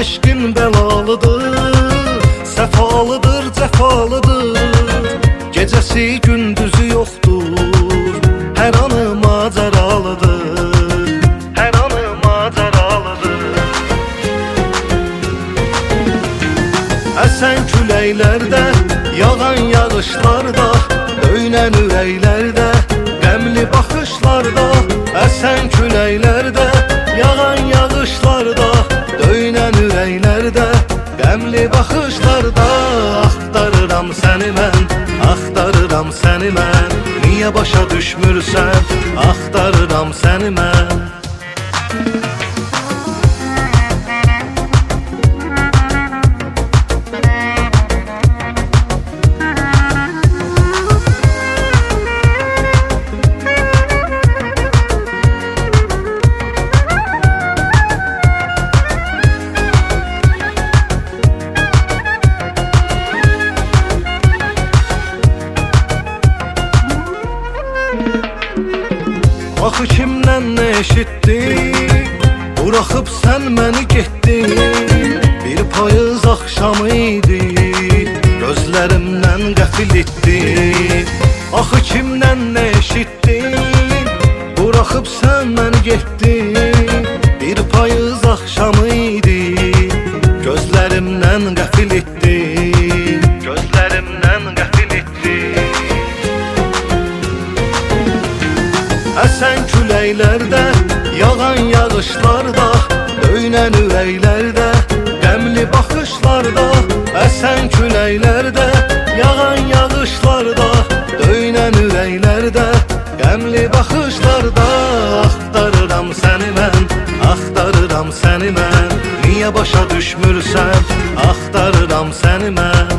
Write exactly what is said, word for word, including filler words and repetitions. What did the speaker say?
eşqin bəlalıdır, səfalıdır, cəfalıdır. Gecəsi gündüzü yoxdur, hər anı macəralıdır, hər anı macəralıdır. Əsən küləklərdə, yağan yağışlarda, döynən ürəklərdə, qəmli baxışlarda. Əsən küləklərdə, yağan yağışlarda, döynən ürəklərdə, qəmli baxışlarda. Axtarıram səni mən, axtarıram səni mən, niyə başa düşmürsən? Axtarıram səni mən. Axı kimdən nə eşitdin, buraxıb sən məni getdin. Bir payız axşamı idi, gözlərimdən qəfil etdin. Axı kimdən nə eşitdin, buraxıb sən məni getdin. Bir payız axşamı idi, gözlərimdən qəfil etdin, gözlərimdən qəfil etdin. Əsən küləklərdə, yağan yağışlarda, döynən ürəklərdə, qəmli baxışlarda. Əsən küləklərdə, yağan yağışlarda, döynən ürəklərdə, qəmli baxışlarda. Axtarıram səni mən, axtarıram səni mən, niyə başa düşmürsən? Axtarıram səni mən.